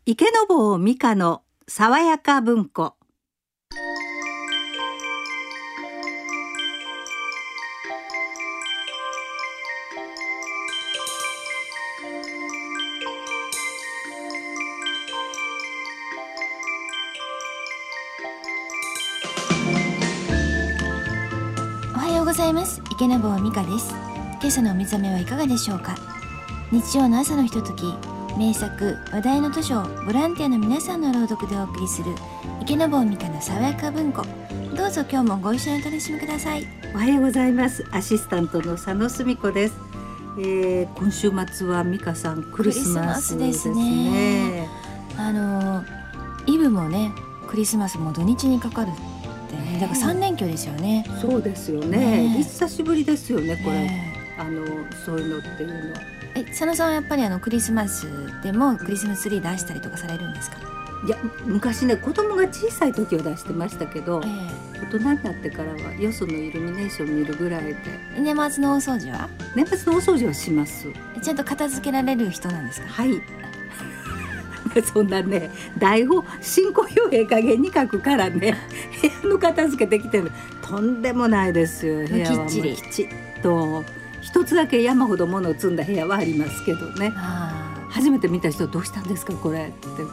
池坊美香の爽やか文庫。 おはようございます。池坊美香です。今朝のお目覚めはいかがでしょうか。日曜の朝のひととき、名作話題の図書をボランティアの皆さんの朗読でお送りする池坊美香の爽やか文庫。どうぞ今日もご一緒にお楽しみください。 おはようございます。アシスタントの佐野澄子です。今週末は美香さんクリスマスですね。 イブもね、クリスマスも土日にかかるってね、だから3連休ですよね。 そうですよね。久しぶりですよね、これ。そういうのっていうのは。 佐野さんはやっぱりクリスマスでもクリスマスツリー出したりとかされるんですか？ いや、昔ね、子供が小さい時は出してましたけど、大人になってからはよそのイルミネーション見るぐらいで。 年末の大掃除は？ 年末の大掃除はします。 ちゃんと片付けられる人なんですか？ はい。そんなね、台本進行表加減に書くからね、部屋の片付けできてるとんでもないですよ。部屋はもうきっちっと。一つだけ山ほど物を積んだ部屋はありますけどね。初めて見た人、どうしたんですかこれって言って、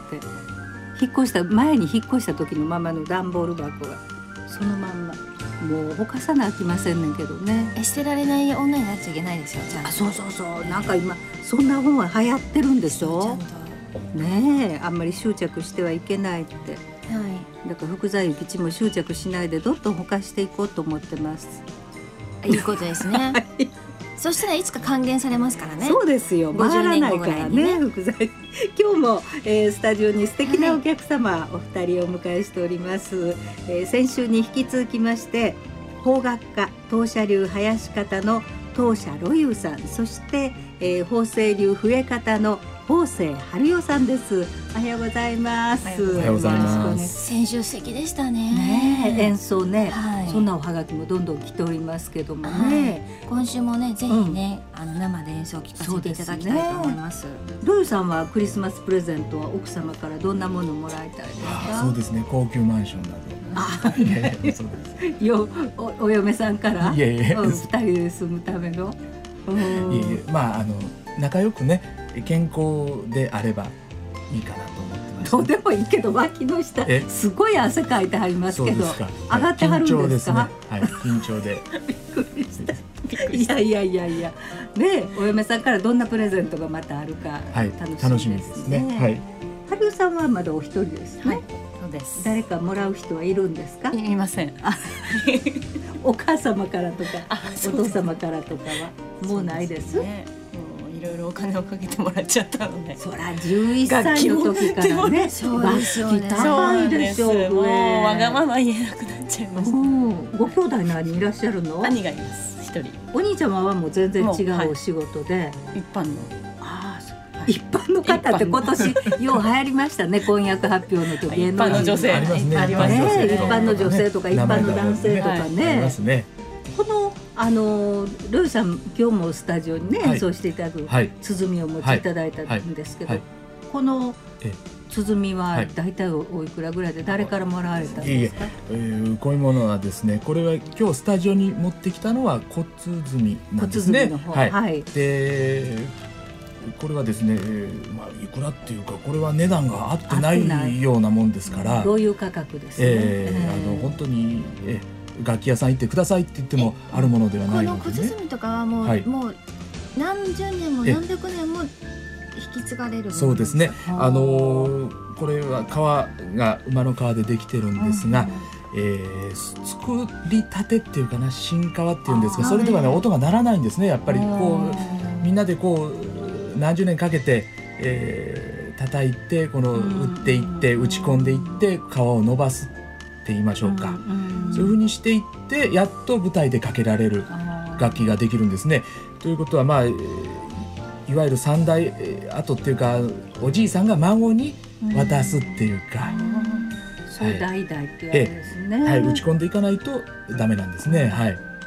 前に引っ越した時のままの段ボール箱がそのまんま、もうほかさなあきませんねんけどね。 捨てられない女になっちゃいけないですよ。ちゃんと。 そう、なんか今そんな本は流行ってるんでしょ。ねえ、あんまり執着してはいけないって、だから福沢諭吉も執着しないでどんどんほかしていこうと思ってます。 いいことですね。そしたらいつか還元されますからね。 そうですよ、回らないからね、福沢。今日も、スタジオに素敵なお客様、お二人をお迎えしております。先週に引き続きまして、邦楽家当社流林方の当社ロユさん、そして、法政流笛方の法政春代さんです。おはようございます。 おはようございます。 先週素敵でしたね。 演奏ね、そんなおはがきもどんどん来ておりますけどもね、 今週もね、ぜひね、生で演奏を聴かせていただきたいと思います。 ロユさんはクリスマスプレゼントは奥様からどんなものをもらいたいですか？ そうですね、高級マンションなど。そうです。 お嫁さんから？ いえ、 2人で住むための。 仲良くね、健康であればいいかなと思ってます。 どうでもいいけど、脇の下すごい汗かいてはりますけど、上がってはるんですか？ 緊張で。 びっくりした。いやね、お嫁さんからどんなプレゼントがまたあるか楽しみですね。春代さんはまだお一人ですね。 そうです。 誰かもらう人はいるんですか？ いません。 お母様からとかお父様からとかはもうないです。 いろいろお金をかけてもらっちゃったので。 そら11歳の時からね。 そうですよね。 高いでしょう。 もうわがまま言えなくなっちゃいました。 ご兄弟何いらっしゃるの？ 兄がいます。一人。 お兄ちゃまはもう全然違うお仕事で。 一般の。 一般の方って今年よう流行りましたね。婚約発表の時、 一般の女性ありますね。 一般の女性とか一般の男性とかね。このロイさん、今日もスタジオにね、演奏していただく鼓を持っていただいたんですけど、この鼓は大体おいくらぐらいで誰からもらわれたんですか？ こういうものはですね、これは今日スタジオに持ってきたのは小鼓なんですね。で、これはですね、いくらっていうか、これは値段が合ってないようなもんですから、 どういう価格ですね。 本当に楽器屋さん行ってくださいって言ってもあるものではないのでね。 この小鼓とかはもう何十年も何百年も引き継がれるものですか？ そうですね。これは革が馬の革でできてるんですが、作りたてっていうかな、新革っていうんですか、それではね、音が鳴らないんですね。やっぱりこうみんなでこう何十年かけて、叩いて打っていって打ち込んでいって皮を伸ばすって言いましょうか、そういう風にしていってやっと舞台でかけられる楽器ができるんですね。ということは、いわゆる三代後っていうか、おじいさんが孫に渡すっていうか、 そういう代々って言われるんですね。 打ち込んでいかないとダメなんですね。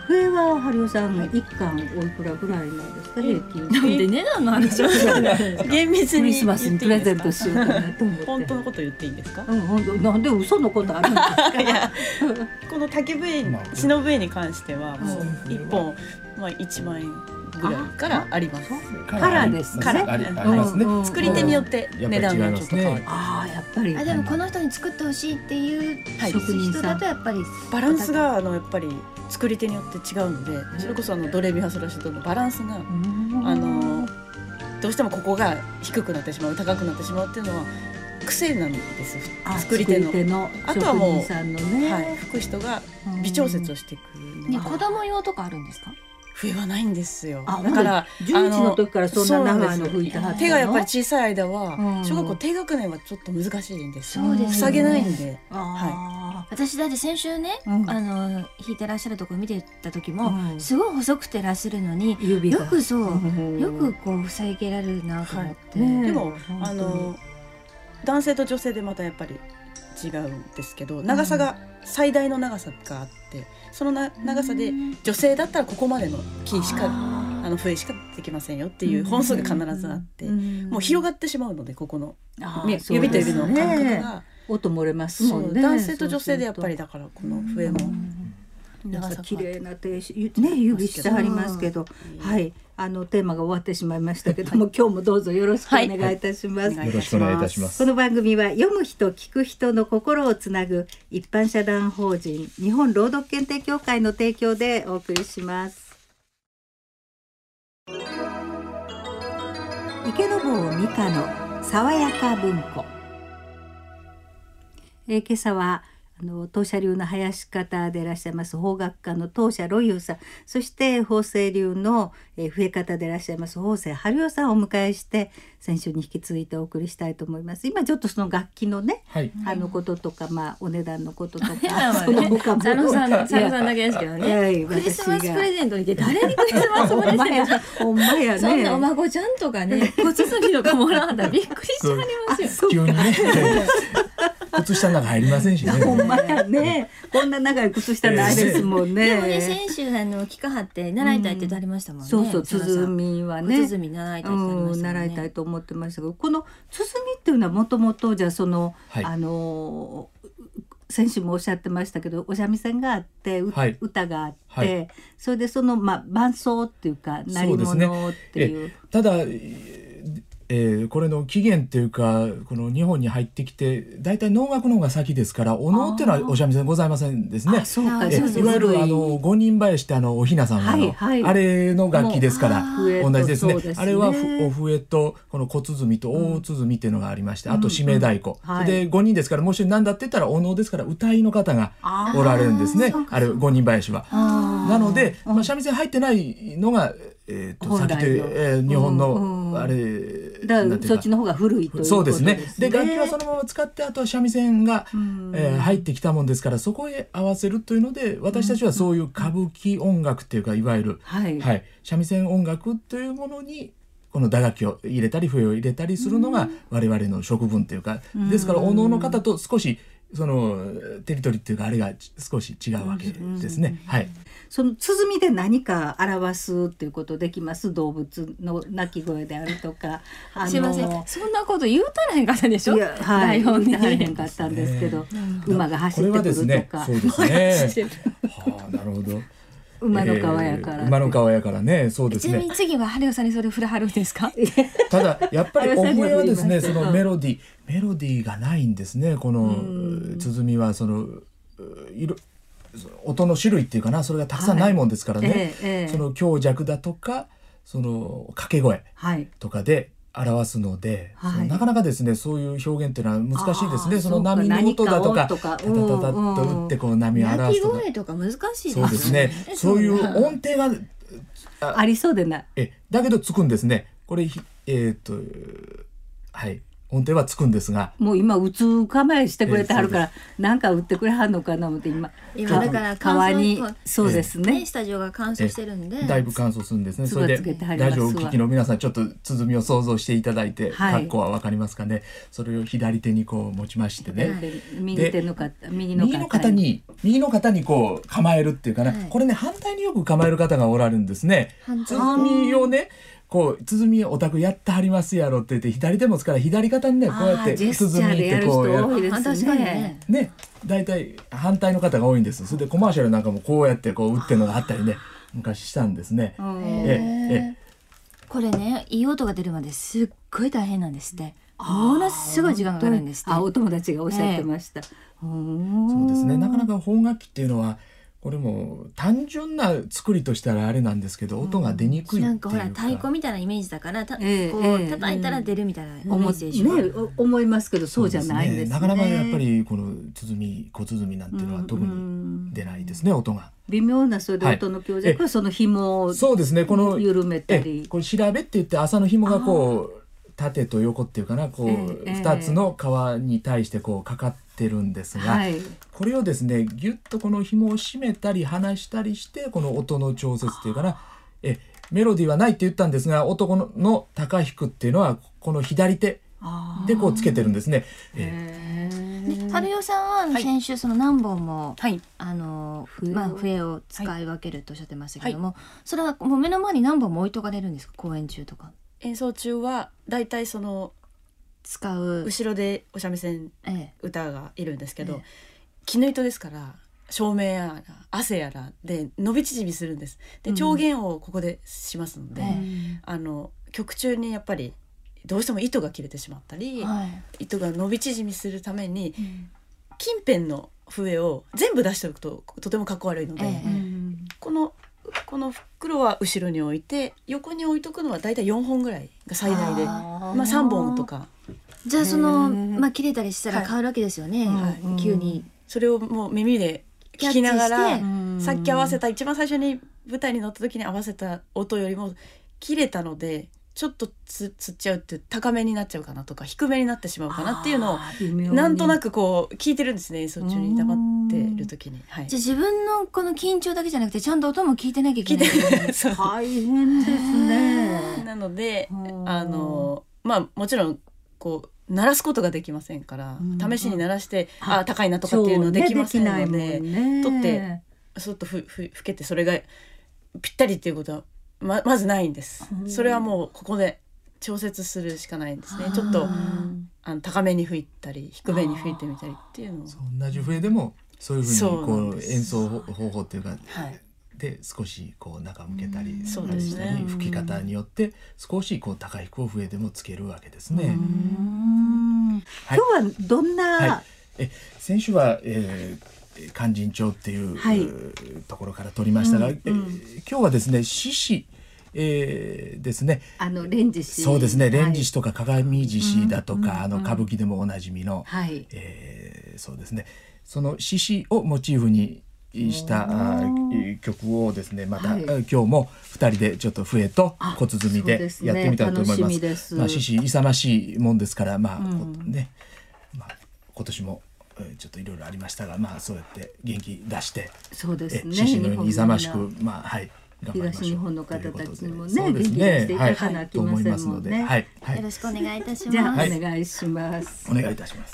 笛は春代さん一貫おいくらぐらいなんですか平均。 なんで値段の話を厳密にクリスマスにプレゼントしようかなと思って本当のこと言っていいんですか？ 本当なんで嘘のことあるんですか？ いやこの竹笛篠笛に関してはもう1本、1万円ぐらいからあります。 カラーですね。 ありますね。 作り手によって値段がちょっと変わる。 やっぱりでもこの人に作ってほしいっていう職人だとやっぱりバランスがやっぱり作り手によって違うので、それこそドレミファソラシドのバランスがどうしてもここが低くなってしまう高くなってしまうっていうのは癖なんです作り手の。あとはもう吹く人が微調節をしていくのが。 子供用とかあるんですか？ 笛はないんですよ。だから 11の時からそんな長いの吹いてはったの？ 手がやっぱり小さい間は小学校低学年はちょっと難しいんですよ。塞げないんで。 私だって先週ね弾いてらっしゃるところ見てた時もすごい細くてらっしゃるのによくこう塞げられるなと思って。 でも男性と女性でまたやっぱり違うんですけど、長さが最大の長さがあって、その長さで女性だったらここまでのキーしか笛しかできませんよっていう本数が必ずあって、もう広がってしまうのでここの指と指の間隔が音漏れますもんね。 男性と女性でやっぱりだからこの笛も綺麗な手ね指してはりますけど、はいテーマが終わってしまいましたけども、今日もどうぞよろしくお願いいたします。 よろしくお願いいたします。 この番組は読む人聞く人の心をつなぐ一般社団法人日本朗読検定協会の提供でお送りします。池坊美香の爽やか文庫。今朝は当社流の林方でいらっしゃいます法学科の当社ロユさん、そして法政流の笛方でいらっしゃいます法政春代さんをお迎えして先週に引き続いてお送りしたいと思います。今ちょっとその楽器のね、こととか、お値段のこととかその他も佐野さんだけですけどね、クリスマスプレゼントにて誰にクリスマスプレゼントほんまやね、 そんなお孫ちゃんとかね小包とかもらったらびっくりしちゃいますよ。 急にね靴下の中入りませんしね。 ほんまやね。こんな長い靴下ないですもんね。 でもね、先週聞かはって習いたいって言ってましたもんね。 そう、鼓はね。 鼓習いたいって言ってましたもんね。 習いたいと思ってましたけど、この鼓っていうのはもともとじゃあその先週もおっしゃってましたけど、お三味線があって、歌があって、それでその伴奏っていうか鳴り物っていう。 ただ。これの起源っていうかこの日本に入ってきてだいたい能楽の方が先ですからお能っていうのはお三味線ございませんですね。いわゆる五人林ってお雛さんのあれの楽器ですから同じですね。あれはお笛とこの小鼓と大鼓っていうのがありまして、あと締め太鼓で5人ですから、もう一人何だって言ったらお能ですから歌いの方がおられるんですね。あれ五人林は。なので三味線入ってないのがさっきと日本のあれだからそっちの方が古いということですね。 そうですね。で楽器はそのまま使って、あとは三味線が入ってきたもんですから、そこへ合わせるというので私たちはそういう歌舞伎音楽っていうかいわゆる三味線音楽というものにこの打楽器を入れたり笛を入れたりするのが我々の職分というか、ですからお能の方と少しそのテリトリーっていうかあれが少し違うわけですね。 その鼓で何か表すっていうことできます？動物の鳴き声であるとか。 すいません、そんなこと言うたらへんかったでしょ。 台本に言うたらへんかったんですけど、馬が走ってくるとか。 これはですね、なるほど。 馬の皮やから。 馬の皮やからね、そうですね。 ちなみに次は春代さんにそれ振らはるんですか？ ただやっぱりお笛はですね、そのメロディーがないんですね。この鼓はその音の種類っていうかな、それがたくさんないもんですからね、その強弱だとかその掛け声とかで表すので、なかなかですねそういう表現っていうのは難しいですね。その波の音だとかタタタタッと打ってこう波を表すとか、 鳴き声とか難しいですね。 そうですね。そういう音程がありそうでない。 だけどつくんですね。これ音程はつくんですが、 もう今打つ構えしてくれてはるから、なんか打ってくれはんのかな思って今だから川にそうですね、 スタジオが乾燥してるんでだいぶ乾燥するんですね。それでララジオをお聞きの皆さんちょっと鼓を想像していただいて、格好は分かりますかね。それを左手にこう持ちましてね、 右の肩にこう構えるっていうかな、これね反対によく構える方がおられるんですね。鼓をねこう鼓お宅やってはりますやろって言って左手持つから左肩にねこうやって鼓ってこうやる。 確かにね。 大体反対の方が多いんです。それでコマーシャルなんかもこうやってこう打ってるのがあったりね昔したんですね。 これねいい音が出るまですっごい大変なんですって。ものすごい時間がかかるんですって。 お友達がおっしゃってました。 そうですね。なかなか本楽器っていうのはこれも単純な作りとしたらあれなんですけど、音が出にくいっていうか、 なんかほら太鼓みたいなイメージだからこう叩いたら出るみたいなイメージでしょ、 思いますけどそうじゃないんですね。 なかなかやっぱりこの小鼓なんていうのは特に出ないですね、音が。 微妙なそれで音の強弱はその紐をそうですね、この緩めたり、 これ調べって言って麻の紐がこう縦と横っていうかなこう2つの皮に対してこうかかってるんですが、これをですねギュッとこの紐を締めたり離したりしてこの音の調節っていうかなメロディーはないって言ったんですが音の高低っていうのはこの左手でこうつけてるんですね。 春代さんは先週その何本も、 はい、 笛を使い分けるとおっしゃってましたけども、それはもう目の前に何本も置いとかれるんですか、公演中とか。 演奏中はだいたいその使う後ろでお三味線歌がいるんですけど、絹糸ですから照明やら汗やらで伸び縮みするんです。で調弦をここでしますので、曲中にやっぱりどうしても糸が切れてしまったり、糸が伸び縮みするために、近辺の笛を全部出しておくととてもかっこ悪いので、この袋は後ろに置いて横に置いとくのはだいたい4本ぐらいが最大で3本とか。 じゃあその、切れたりしたら変わるわけですよね、急に。 それをもう耳で聞きながらさっき合わせた一番最初に舞台に乗った時に合わせた音よりも切れたのでちょっとつっちゃうって高めになっちゃうかなとか低めになってしまうかなっていうのをなんとなくこう聞いてるんですね、演奏中に黙ってる時に。じゃあ自分のこの緊張だけじゃなくてちゃんと音も聞いてなきゃいけない。 大変ですね。 なのでもちろんこう鳴らすことができませんから、試しに鳴らして高いなとかっていうのできませんので、取ってそっと吹けてそれがぴったりっていうことはまずないんです。それはもうここで調節するしかないんですね。ちょっと高めに吹いたり低めに吹いてみたりっていうのを、 同じ笛でもそういうふうにこう演奏方法っていうか、で少しこう中向けたりしたり吹き方によって少しこう高い低を笛でもつけるわけですね。 今日はどんな、 先週は勧進帳っていう、ところから取りましたが、今日はですね獅子ですね。 連獅子。 そうですね、連獅子とか鏡獅子だとか、歌舞伎でもおなじみの、そうですね、その獅子をモチーフにした曲をですねまた、今日も2人でちょっと笛と小鼓でやってみたいと思います。獅子勇ましいもんですから、今年もちょっといろいろありましたが、そうやって元気出して獅子のように勇ましく頑張りましょう。 東日本の方たちにもね元気出していただかなきゃいけませんもんね。 よろしくお願いいたします。 じゃあお願いします。 お願いいたします。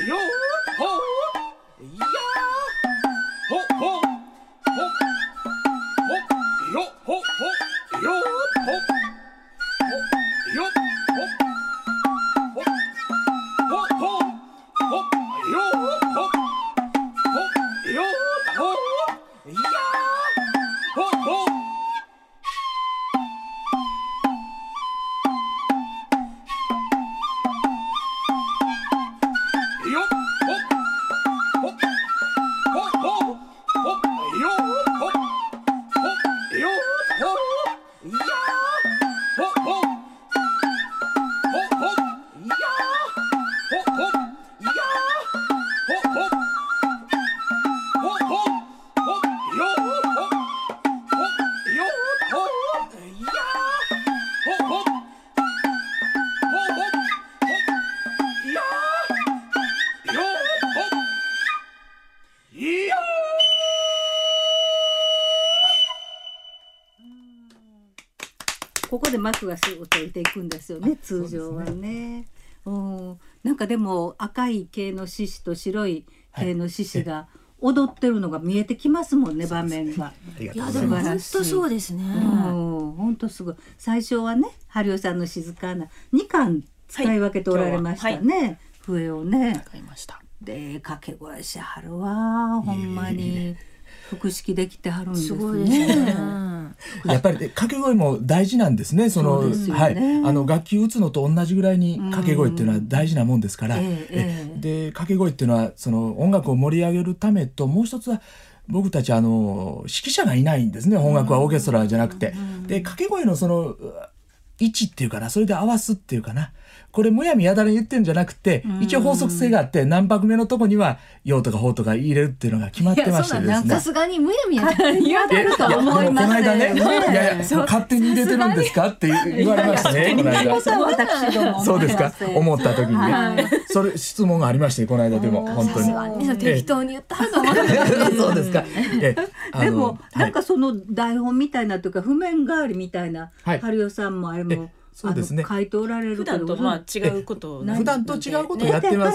よほいやほほほほよほほよほほよほほほほほよほほよほいやほほここで幕がスーッと浮いていくんですよね、通常はね。なんかでも赤い系の獅子と白い系の獅子が踊ってるのが見えてきますもんね、場面が。 いやでも本当そうですね。 本当すごい。最初はね、春代さんの静かな2巻使い分けておられましたね、笛をね。 使いました。 で掛け声しはるわ、ほんまに腹式できてはるんですね。 すごいですね。 やっぱり掛け声も大事なんですね。 そうですよね。 楽器打つのと同じぐらいに掛け声っていうのは大事なもんですから、で掛け声っていうのはその音楽を盛り上げるためと、もう一つは僕たち指揮者がいないんですね。音楽はオーケストラじゃなくて、で掛け声のその位置っていうかな、それで合わすっていうかな、これむやみやだらに言ってるんじゃなくて、一応法則性があって、何拍目のとこには陽とか法とか入れるっていうのが決まってましてですね。 さすがにむやみやだらに言われると思いますこの間ね、いや勝手に入れてるんですかって言われましたね、この間。 私どもそうですか、思った時にね、それ質問がありまして、この間でも本当に。 適当に言ったはず思う。 そうですか。 でもなんかその台本みたいなというか譜面代わりみたいな、春代さんもあれもそうですね、 書いておられるけど、普段と違うことを普段と違うことをやってます。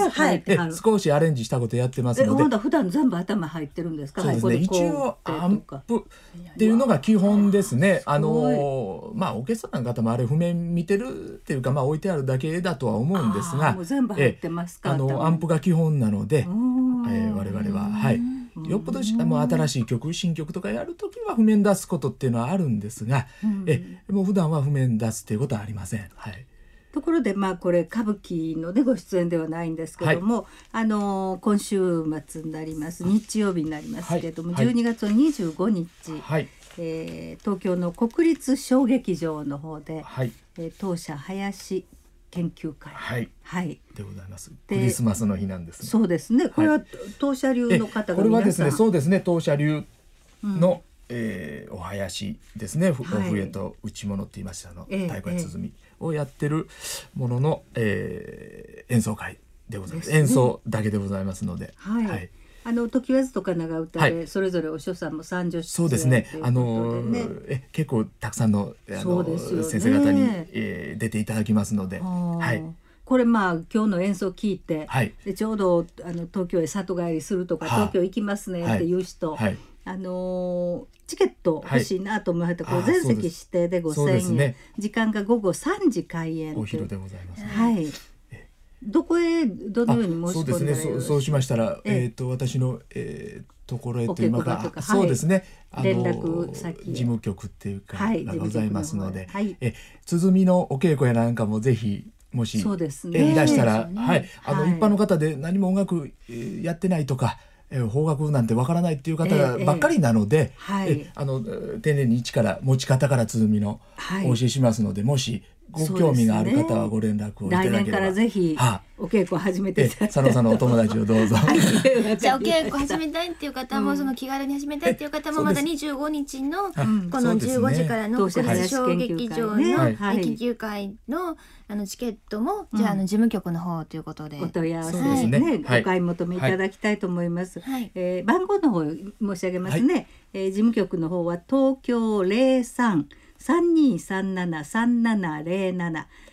少しアレンジしたことやってますので。 普段全部頭入ってるんですか？ そうですね。一応アンプっていうのが基本ですね。オーケストラの方もあれ譜面見てるっていうか、置いてあるだけだとは思うんですが、 もう全部入ってますか？ アンプが基本なので、我々はよっぽど新しい曲、新曲とかやるときは譜面出すことっていうのはあるんですが、もう普段は譜面出すっていうことはありません。 ところでこれ歌舞伎のご出演ではないんですけども、今週末になります、日曜日になりますけれども、12月25日、東京の国立小劇場の方で、当社林研究会でございます。クリスマスの日なんですね。 そうですね。これは当社流の方が皆さん、 これはですね、そうですね、当社流の、お囃子ですね、お笛と打物って言いました太鼓や鼓をやってるものの、演奏会でございます。演奏だけでございますので、 時和とか長唄でそれぞれお師匠さんも30出演そうですね、結構たくさんの先生方に出ていただきますので、 これ今日の演奏を聞いて、でちょうど東京へ里帰りするとか、東京行きますねっていう人、チケット欲しいなと思われて、全席指定で5000円、時間が午後3時開演、 お昼でございます。 どこへどのように申し込んだらよろしいですか？ そうしましたら、私の、ところへといいますか、そうですね、 連絡先事務局っていうかがございますので、鼓のお稽古やなんかもぜひもしいらしたら、一般の方で何も音楽やってないとか、邦楽なんてわからないっていう方ばっかりなので、丁寧に一から持ち方から鼓のお教えしますので、もしご興味がある方はご連絡をいただければ、 来年からぜひお稽古を始めていただきたい。 佐野さんのお友達をどうぞ。 じゃあお稽古始めたいっていう方も、その気軽に始めたいっていう方も、まだ25日のこの15時からの国立小劇場の研究会のチケットも、じゃあ事務局の方ということでお問い合わせね、お買い求めいただきたいと思います。番号の方申し上げますね。事務局の方は東京03-3237-3707、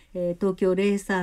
東京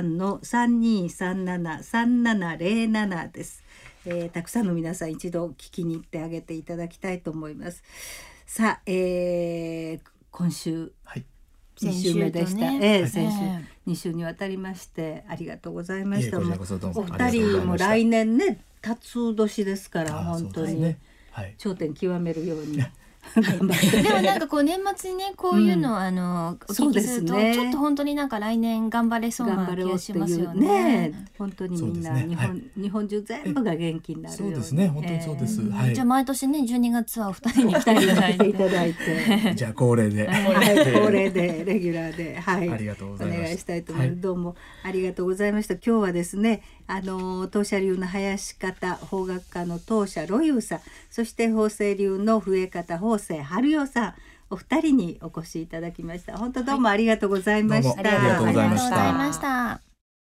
03-3237-3707です。たくさんの皆さん一度聞きに行ってあげていただきたいと思います。さあ、今週、 はい、 2週目でした。 先週先週2週にわたりましてありがとうございました。 こちらこそどうもお二人も来年ね辰年ですから本当に、 ね、はい、 頂点極めるように頑張って。 でもなんかこう年末にねこういうのを、お聞きするとそうですね、 ちょっと本当になんか来年頑張れそうな気がしますよね。 本当にみんな、 ね、 日本中全部が元気になるように。 そうですね、本当にそうです。はい、 じゃあ毎年ね12月はお二人に来ていただいてじゃあ恒例で、 はい、恒例でレギュラーで、はい、 ありがとうございます。 お願いしたいと思います。どうもありがとうございました。今日はですね、当社流の林方法学科の当社ロユウさん、そして法政流の笛方法政春代さん、お二人にお越しいただきました。本当どうもありがとうございました。 ありがとうございました。 ありがとうございました。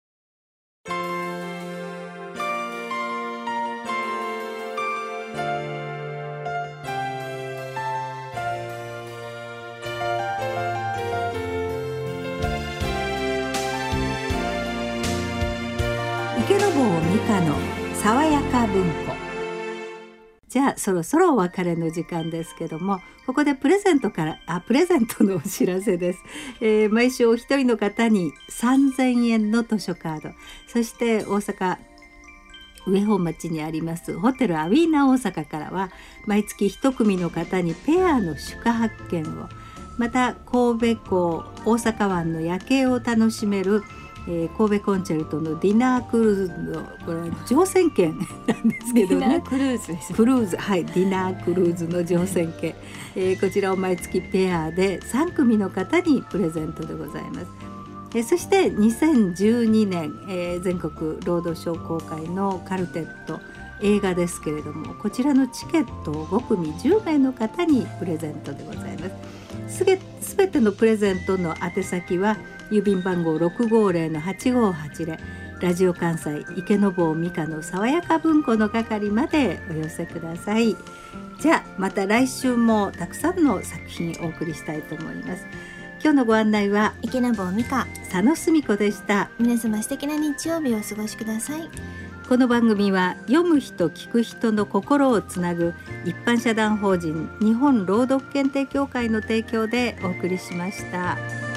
池坊美香の爽やか文庫。じゃあそろそろお別れの時間ですけども、ここでプレゼントのお知らせです。毎週お一人の方に3000円の図書カード、そして大阪上本町にありますホテルアウィーナ大阪からは毎月一組の方にペアの宿泊券を、また神戸港大阪湾の夜景を楽しめる神戸コンチェルトのディナークルーズのこれ乗船券なんですけどね。 ディナークルーズです。 クルーズ、はい、ディナークルーズの乗船券、こちらを毎月ペアで3組の方にプレゼントでございます。そして2012年、全国ロードショー公開のカルテット映画ですけれども、こちらのチケットを5組10名の方にプレゼントでございます。すべてのプレゼントの宛先は郵便番号 650-8580 ラジオ関西池坊美香の爽やか文庫の係までお寄せください。じゃあまた来週もたくさんの作品お送りしたいと思います。今日のご案内は池坊美香、 佐野澄子でした。 皆様素敵な日曜日をお過ごしください。 この番組は読む人聞く人の心をつなぐ一般社団法人日本朗読検定協会の提供でお送りしました。